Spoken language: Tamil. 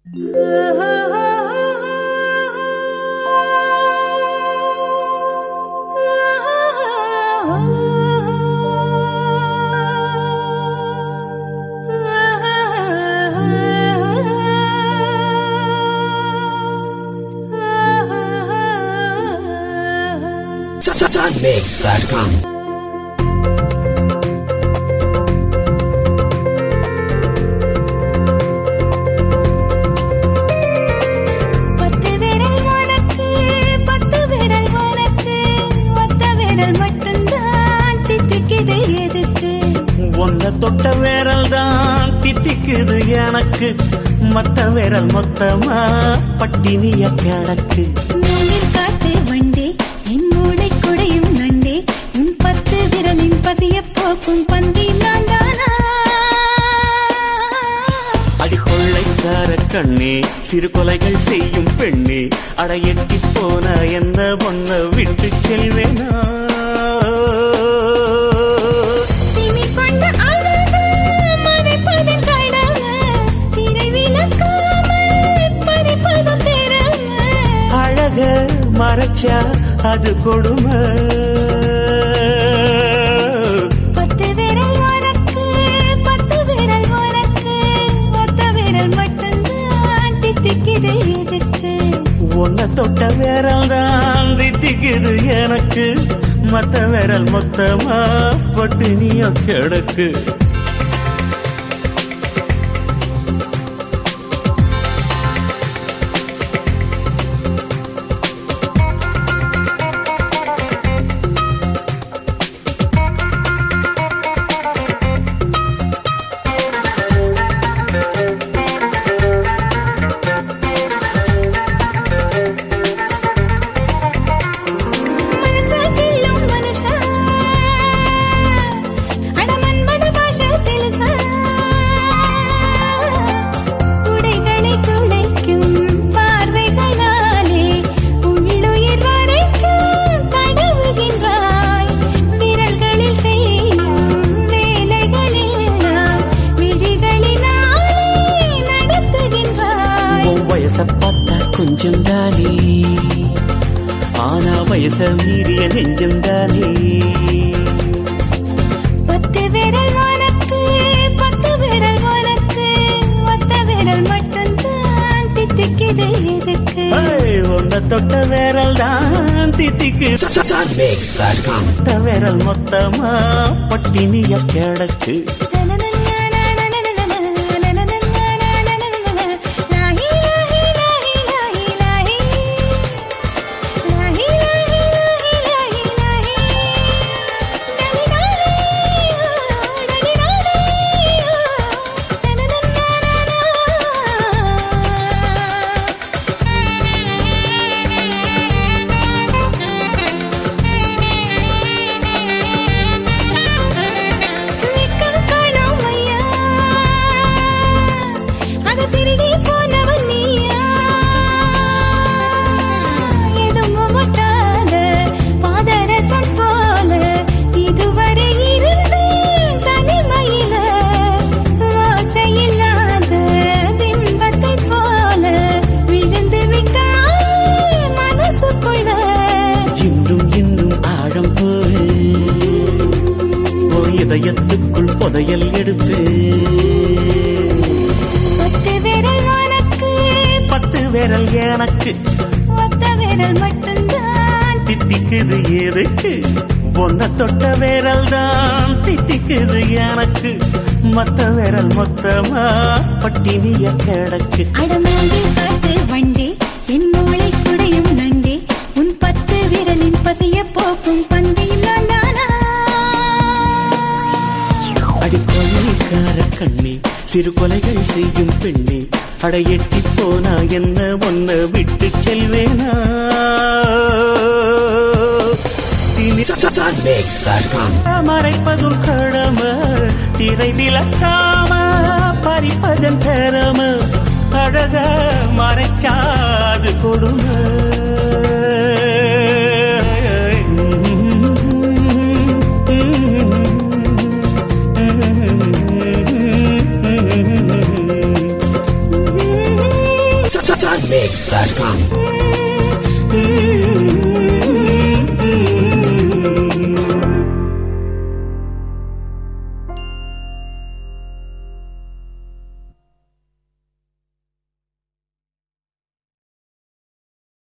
Sunmix.com. தொட்ட விரல் தான் தித்திக்குது எனக்கு, மத்த விரல் மொத்தமா பட்டினிய கிடக்கு. காட்டு வண்டே என் மூளை குடையும் நண்டே, உன் 10 விரலின் பசிய போக்கும் பந்தி நான் தானா? அடிக்கொள்ளைக்கார கண்ணே, சிறு கொலைகள் செய்யும் பெண்ணே, அடையெட்டி போன என்ன பொண்ண விட்டு செல்வேனா? மறைச்சா அது கொடுமை. 10 விரல் உனக்கு, 10 விரல் உனக்கு, ஒத்த விரல் மட்டும்தான் தித்திக்குது எதுக்கு? உன்னை தொட்ட விரல் தான் தித்திக்குது எனக்கு, மத்த விரல் மொத்தமா பட்டினிய கிடக்கு. பார்த்தா கொஞ்சம் தானே, ஆனா வயச மீறிய நெஞ்சம் தானே. 10 விரல் உனக்கு, 10 விரல் உனக்கு, ஒத்த விரல் மட்டும்தான் தித்திக்குது எதுக்கு? உன்னை தொட்ட விரல் தான் தித்திக்கு. Sunmix.com. மொத்த விரல் மொத்தமா பட்டினிய கிடக்கு. இதயத்துக்குள் புதையல் எடுத்து 10 விரல் உனக்கு, 10 விரல் எனக்கு, ஒத்த விரல் மட்டும்தான் தித்திக்குது எதுக்கு? உன்னை தொட்ட விரல் தான் தித்திக்குது எனக்கு, மத்த விரல் மொத்தமா பட்டினிய கிடக்கு. அடமூங்கில் காட்டு வண்டே என் மூளை குடையும் நண்டே, உன் 10 விரலின் பசிய போக்கும் பந்தியும் நான் தானா? அடிக்கொள்ளைக்கார கண்ணே, சிறு கொலைகள் செய்யும் பெண்ணே, அடையெட்டி போனா என்ன ஒன்ன விட்டு செல்வேனா? Sunmix.com. மறைப்பதும் கடமை, திரை விளக்காம பறிப்பதன் திறமை, அழக மறைச்சாது கொடுமை. Sunmix.com.